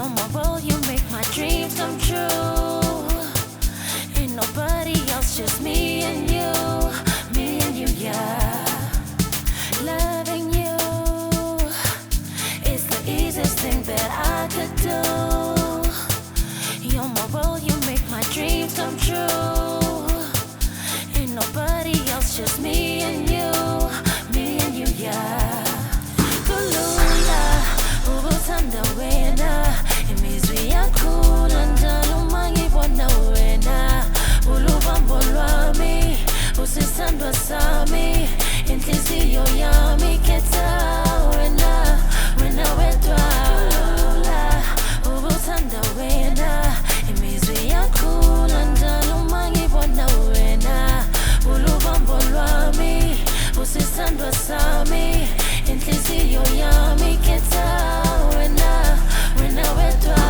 You're my world, you make my dreams come true. Ain't nobody else, just me and you, yeah. Loving you is the easiest thing that I could do. You're my world, you make my dreams come true. Ain't nobody else, just me and you, yeah. Kulula, ubuthanda wena, imizwi yakho njalo mangibona wena. Ulubambo lwami, usisandwa sami, inhliziyo yami khetha wena, wena wedwa. Kulula, ubuthanda wena, imizwi yakho njalo mangibona wena. Ulubambo lwami, usisandwa sami, inhliziyo yami khetha wena, wena wedwa.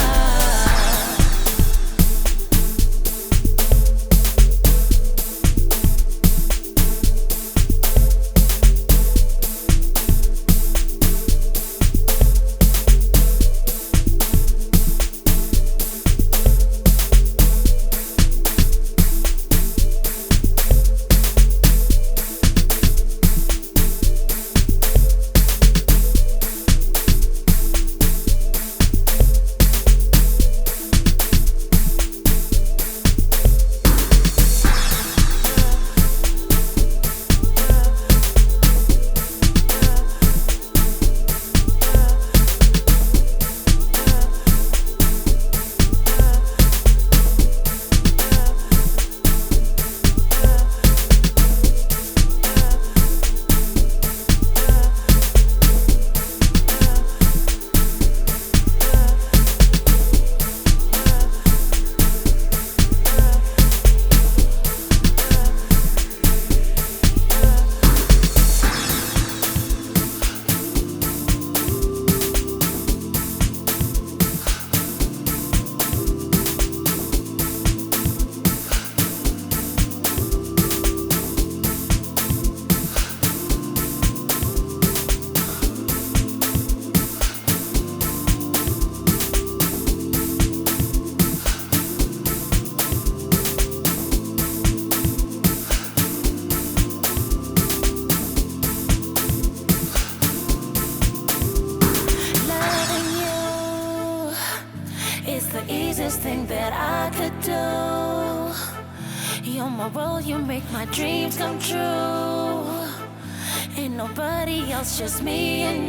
It's the easiest thing that I could do. You're my world, you make my dreams come true. Ain't nobody else, just me and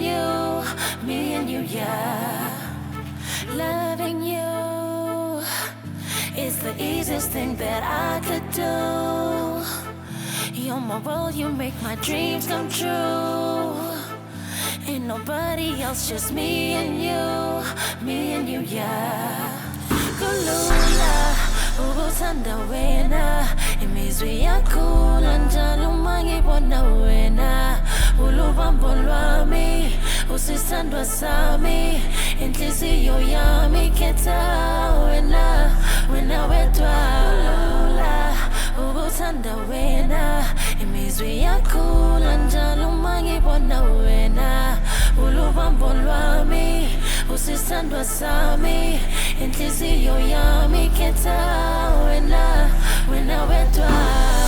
you, yeah. Loving you is the easiest thing that I could do. You're my world, you make my dreams come true. Ain't nobody else, just me and you, yeah. Kulula, ubuthanda wena, imizwi yakho njalo mangibona wena. Ulubambo lwami, usisandwa sami, inhliziyo yami khetha wena, wena wedwa. Kulula, ubuthanda wena, imizwi yakho njalo mangibona wena. Ulubambo lwami, usisandwa sami, inhliziyo yami khetha wena, wena wedwa.